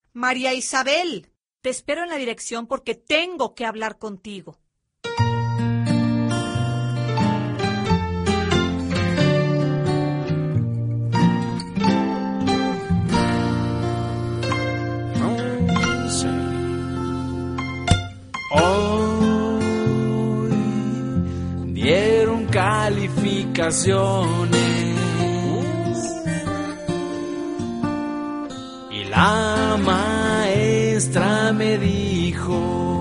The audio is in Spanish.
María Isabel, te espero en la dirección porque tengo que hablar contigo. Hoy dieron calificaciones y la maestra me dijo: